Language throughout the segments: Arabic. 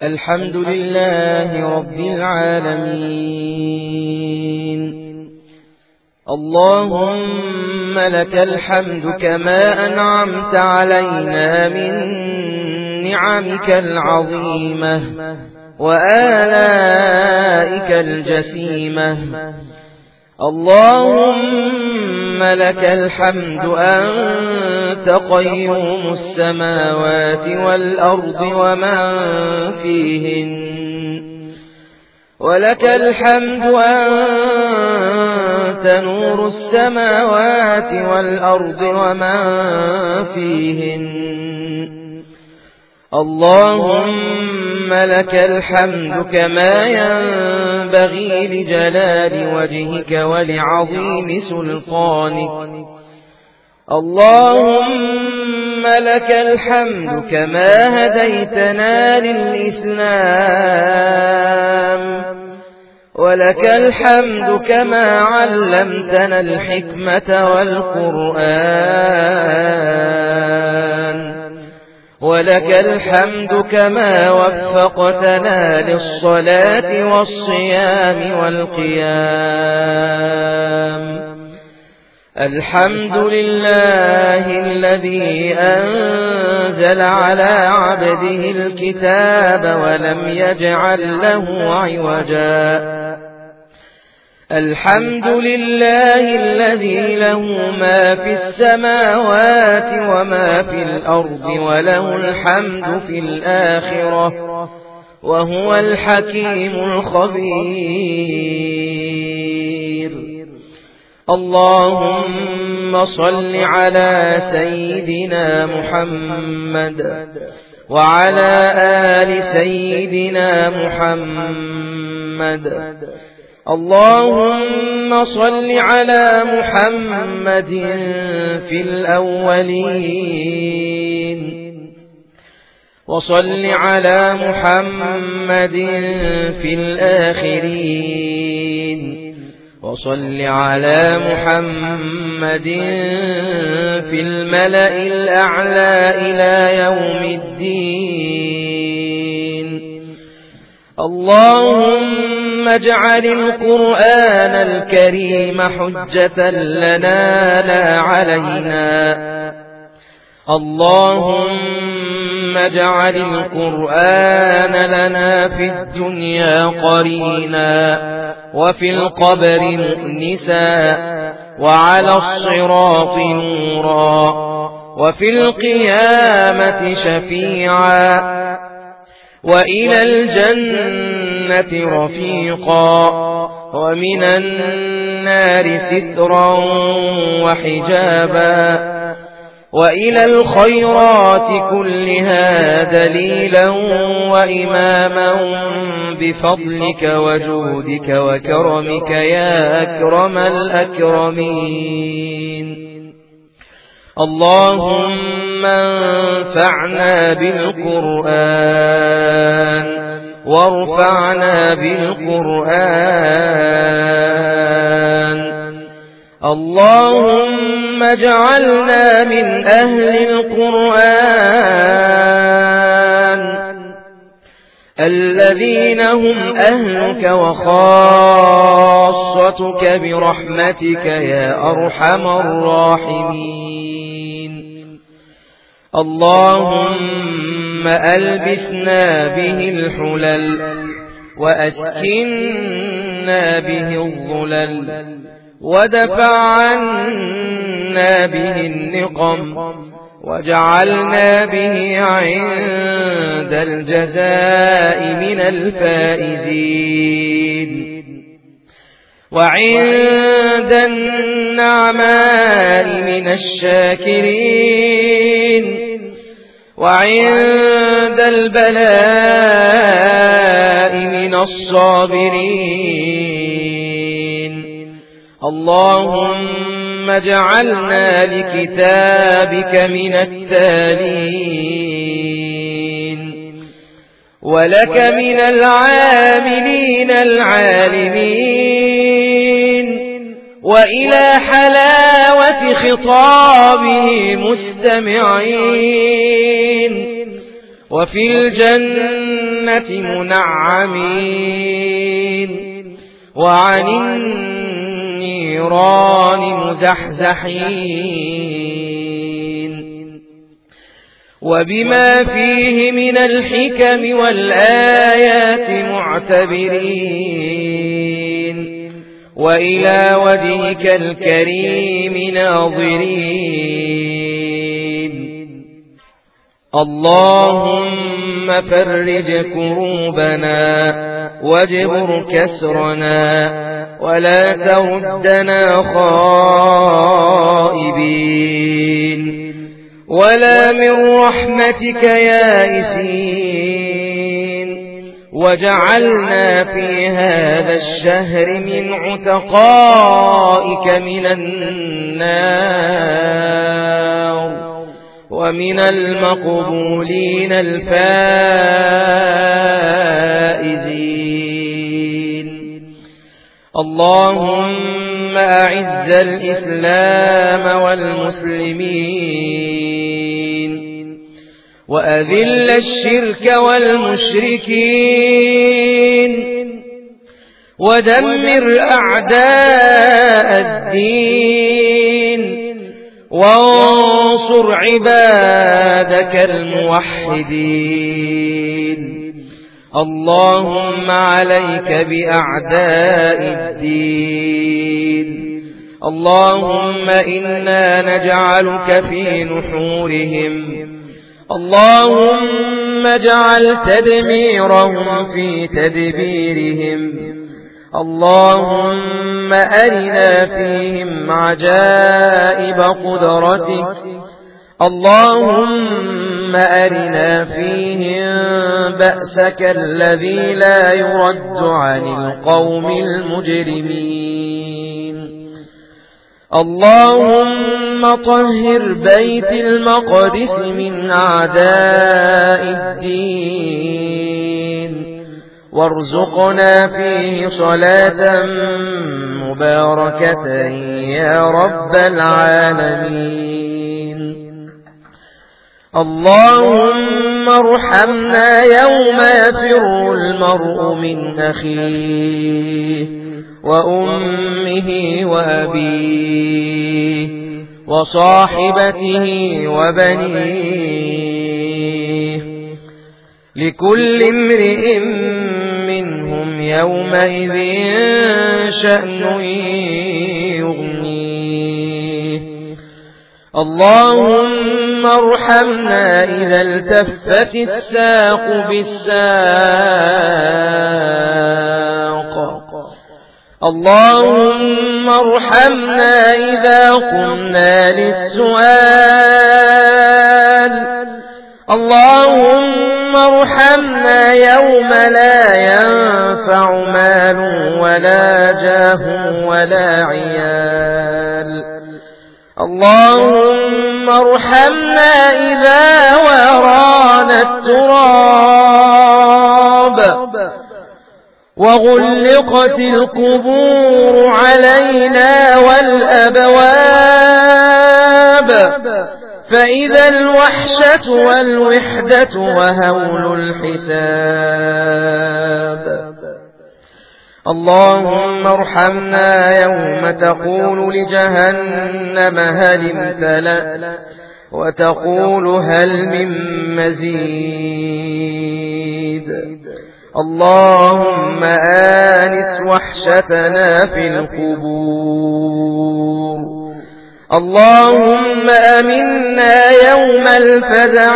الحمد لله رب العالمين. اللهم لك الحمد كما أنعمت علينا من نعمك العظيمة وآلائك الجسيمة. اللهم لك الحمد أنت قيوم السماوات والأرض ومن فيهن، ولك الحمد أنت نور السماوات والأرض ومن فيهن. اللهم لك الحمد كما ينبغي لجلال وجهك ولعظيم سلطانك. اللهم لك الحمد كما هديتنا للإسلام، ولك الحمد كما علمتنا الحكمة والقرآن، ولك الحمد كما وفقتنا للصلاة والصيام والقيام. الحمد لله الذي أنزل على عبده الكتاب ولم يجعل له عوجا. الحمد لله الذي له ما في السماوات وما في الأرض وله الحمد في الآخرة وهو الحكيم الخبير. اللهم صل على سيدنا محمد وعلى آل سيدنا محمد. اللهم صل على محمد في الأولين، وصل على محمد في الآخرين، وصل على محمد في الملأ الأعلى إلى يوم الدين. اللهم اجعل القرآن الكريم حجة لنا لا علينا. اللهم اجعل القرآن لنا في الدنيا قرينا، وفي القبر مؤنسا، وعلى الصراط نورا، وفي القيامة شفيعا، وإلى الجنة رفيقا، ومن النار سترا وحجابا، وإلى الخيرات كلها دليلا وإماما بفضلك وجودك وكرمك يا أكرم الأكرمين. اللهم انفعنا بالقرآن وارفعنا بالقرآن. اللهم اجعلنا من أهل القرآن الذين هم أهلك وخاصتك برحمتك يا أرحم الراحمين. اللهم ألبسنا به الحلل وأسكننا به الظلل ودفع عنا به النقم وجعلنا به عند الجزاء من الفائزين، وعند النعماء من الشاكرين، وعند البلاء من الصابرين. اللهم اجعلنا لكتابك من التالين، ولك من العاملين العالمين، وإلى حلاوة خطابه مستمعين، وفي الجنة منعمين وعن النيران مزحزحين وبما فيه من الحكم والآيات معتبرين وإلى وجهك الكريم ناظرين اللهم فرج كروبنا واجبر كسرنا ولا تردنا خائبين ولا من رحمتك يائسين وجعلنا في هذا الشهر من عتقائك من النار ومن المقبولين الفائزين اللهم أعز الإسلام والمسلمين وأذل الشرك والمشركين ودمر أعداء الدين وانصر عبادك الموحدين اللهم عليك بأعداء الدين اللهم إنا نجعلك في نحورهم اللهم اجعل تدميرهم في تدبيرهم اللهم أرنا فيهم عجائب قدرتك اللهم أرنا فيهم بأسك الذي لا يرد عن القوم المجرمين اللهم طهر بيت المقدس من أعداء الدين وارزقنا فيه صلاة مباركة يا رب العالمين اللهم ارحمنا يوم يفر المرء من أخيه وأمه وأبيه وصاحبته وبنيه لكل امرئ منهم يومئذ شأن يغنيه اللهم ارحمنا إذا التفت الساق بالساق اللهم ارحمنا إذا قمنا للسؤال اللهم ارحمنا يوم لا ينفع مال ولا جاه ولا عيال اللهم ارحمنا إذا ورانا التراب وغلقت القبور علينا والأبواب فإذا الوحشة والوحدة وهول الحساب اللهم ارحمنا يوم تقول لجهنم هل امتلأت وتقول هل من مزيد اللهم آنس وحشتنا في القبور اللهم أمنا يوم الفزع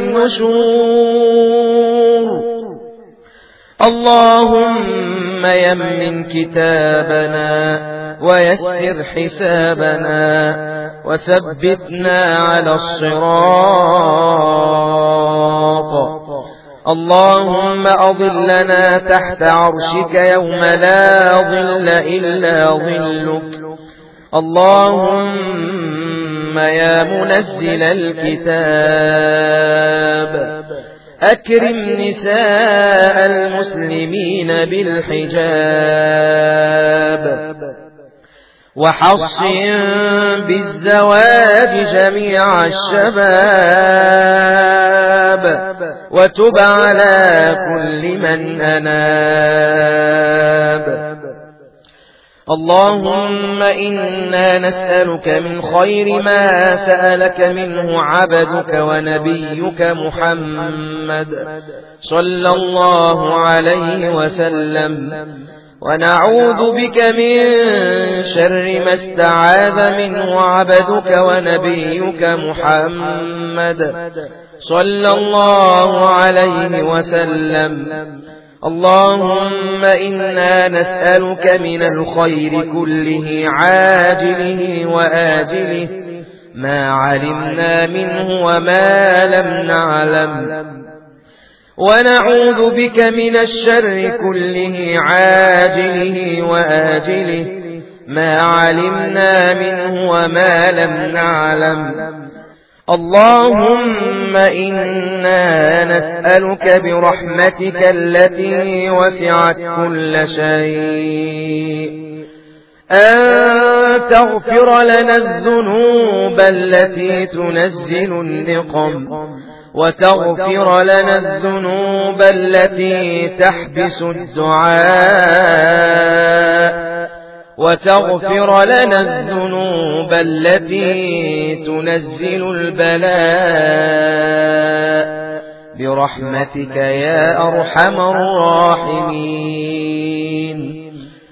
والنشور اللهم يمن كتابنا ويسر حسابنا وثبتنا على الصراط اللهم أظلنا تحت عرشك يوم لا ظل إلا ظلك اللهم يا منزل الكتاب أكرم نساء المسلمين بالحجاب وحصن بالزواج جميع الشباب تاب وتب على كل من أناب. اللهم إنا نسألك من خير ما سألك منه عبدك ونبيك محمد صلى الله عليه وسلم، ونعوذ بك من شر ما استعاذ منه عبدك ونبيك محمد صلى الله عليه وسلم. اللهم إنا نسألك من الخير كله عاجله وآجله ما علمنا منه وما لم نعلم، ونعوذ بك من الشر كله عاجله وآجله ما علمنا منه وما لم نعلم. اللهم إنا نسألك برحمتك التي وسعت كل شيء أن تغفر لنا الذنوب التي تنزل النقم، وتغفر لنا الذنوب التي تحبس الدعاء، وتغفر لنا الذنوب التي تنزل البلاء برحمتك يا أرحم الراحمين.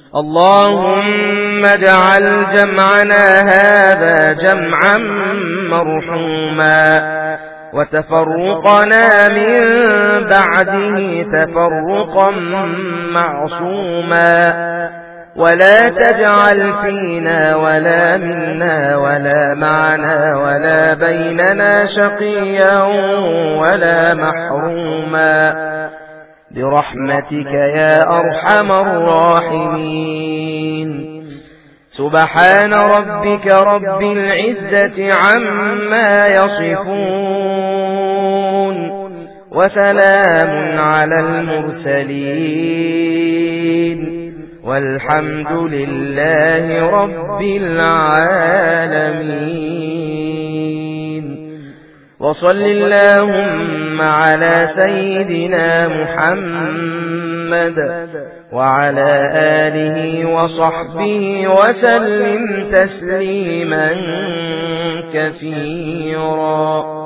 اللهم اجعل جمعنا هذا جمعا مرحوما، وتفرقنا من بعده تفرقا معصوما، ولا تجعل فينا ولا منا ولا معنا ولا بيننا شقيا ولا محروما برحمتك يا أرحم الراحمين. سبحان ربك رب العزة عما يصفون، وسلام على المرسلين، والحمد لله رب العالمين. وصل اللهم على سيدنا محمد وعلى آله وصحبه وسلم تسليما كثيرا.